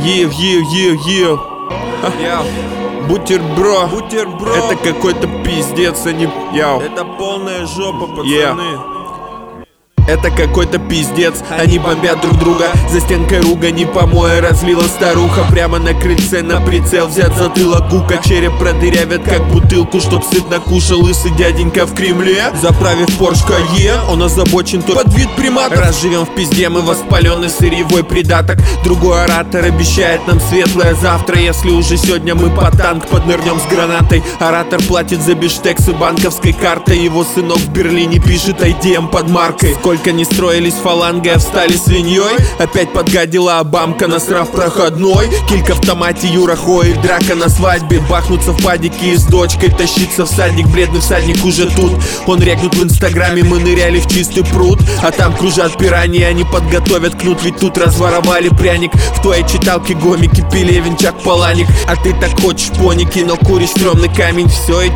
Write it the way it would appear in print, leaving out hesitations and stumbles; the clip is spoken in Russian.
Бутерброд, это какой-то пиздец, а не яу. Это полная жопа, пацаны. Это какой-то пиздец, они бомбят друг друга. За стенкой ругани помоя разлила старуха. Прямо на крыльце на прицел взят затылок гука. Череп продырявят как бутылку, чтоб сытно кушал лысый дяденька в Кремле. Заправив Порш Кайен, он озабочен то под вид приматов. Раз живем в пизде, мы воспаленный сырьевой придаток. Другой оратор обещает нам светлое завтра. Если уже сегодня мы по танк поднырнем с гранатой. Оратор платит за биштексы банковской картой. Его сынок в Берлине пишет IDM под маркой. Сколько не строились фалангой, а встали свиньей. Опять подгадила Обамка, насрав проходной. Килька в томате, Юра Хойль, драка на свадьбе. Бахнуться в падике и с дочкой тащиться в садик. Бледный всадник уже тут. Он регнут в инстаграме, мы ныряли в чистый пруд. А там кружат пираньи, они подготовят кнут. Ведь тут разворовали пряник. В твоей читалке гомики, Пелевин, Чак Паланик. А ты так хочешь поники, но куришь стрёмный камень. Все